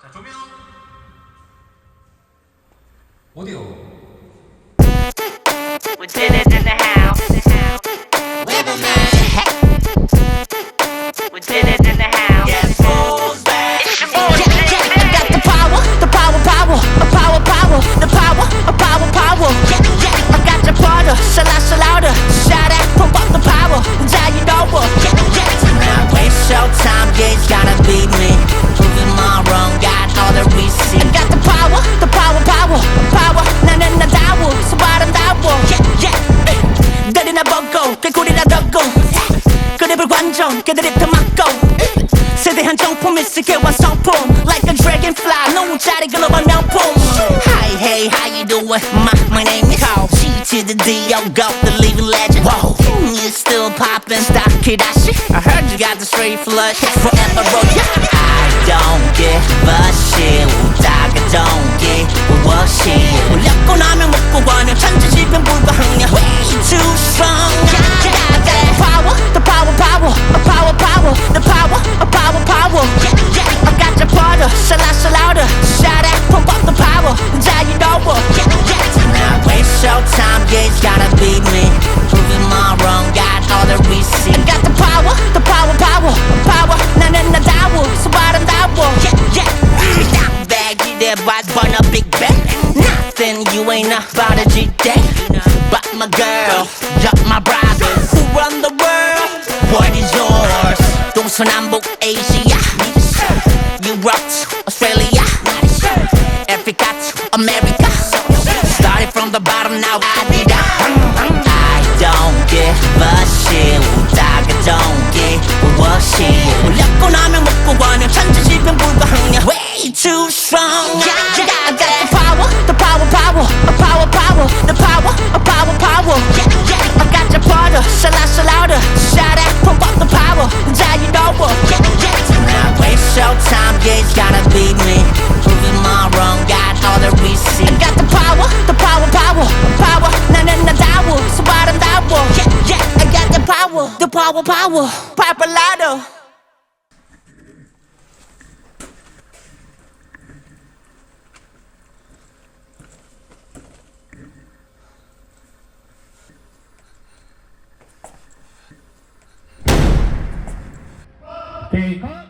자, 조명. 어디요? We did it in the house. We did it in the house. It's your boy, I got the power, the power, power, the power, power. I got the powder, louder, shout out, pump up the power, die you know what. Now waste your time, yeah, it's gotta be me. Proving my wrong, got all the receipts. I got the power, 나는 나다워, 소바람다워. 너리나 보고, 개구리나 덮고. 그립을 관종, 걔들이 더 막고. 세대한 정품 있을게 완성품 Like a dragonfly 노자리 글로벌 명품 Hi, hey, how you doing? My name is G to the D, yo, go, the living legend. Whoa, you still poppin', stop Kidashi. I heard you got the straight flush Forever roll, yeah. I don't give a shit 웃다가 don't give a shit 울렸고 나면 먹고 가냐 천지지변 불가항냐 Way too strong I got the power, the power, the power, power. I got the powder, louder, shout out, pump up the power, die you know what. Now waste your time, yeah, it's gotta be me. Proving my wrong, got all the receipts. I got the power, 나는 나다워, 소바람다워. Baggy that boy, burn a big bang. Nothing you ain't about a G-Day. But my girl, just my brothers who run the world. What is yours? 동서남북 Asia, Europe to Australia, Africa to America. Started from the bottom, now I did it. I don't give a shit. 웃다가 don't give a shit. 울렸고 나면 먹고 가냐 천지지변 불가항냐 Way too strong. I got the power, the power, the power, power. I got the powder, louder, shout out, pump up the power, die you know what. Now waste your time, yeah, it's gotta be me. Proving my wrong, got all the receipts. I got the power, 나는 나다워, 소바람다워. I got the power, Papalado. 테이크.